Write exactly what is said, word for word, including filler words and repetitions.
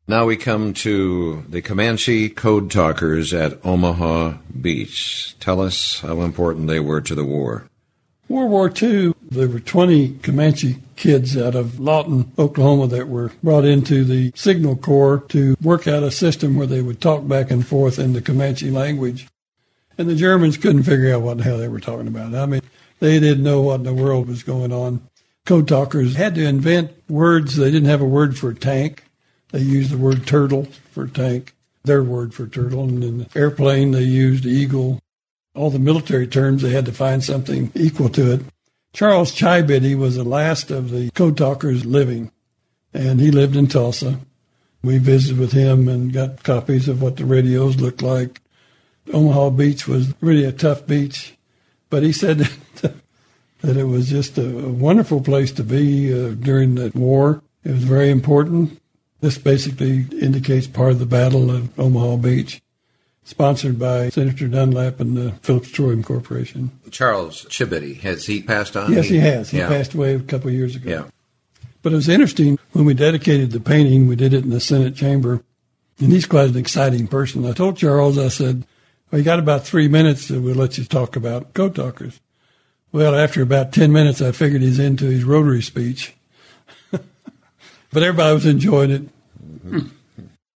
Now we come to the Comanche Code Talkers at Omaha Beach. Tell us how important they were to the war. World War Two, there were twenty Comanche kids out of Lawton, Oklahoma, that were brought into the Signal Corps to work out a system where they would talk back and forth in the Comanche language. And the Germans couldn't figure out what the hell they were talking about. I mean, they didn't know what in the world was going on. Code talkers had to invent words. They didn't have a word for tank. They used the word turtle for tank, their word for turtle. And in the airplane, they used eagle. All the military terms, they had to find something equal to it. Charles Chibiddy was the last of the code talkers living, and he lived in Tulsa. We visited with him and got copies of what the radios looked like. Omaha Beach was really a tough beach, but he said that, that it was just a, a wonderful place to be uh, during the war. It was very important. This basically indicates part of the Battle of Omaha Beach, sponsored by Senator Dunlap and the Phillips Petroleum Corporation. Charles Chibiddy, has he passed on? Yes, he has. He yeah. passed away a couple of years ago. Yeah. But it was interesting, when we dedicated the painting, we did it in the Senate chamber, and he's quite an exciting person. I told Charles, I said, well, you got about three minutes, and we'll let you talk about code talkers. Well, after about ten minutes, I figured he's into his Rotary speech. But everybody was enjoying it. Mm-hmm.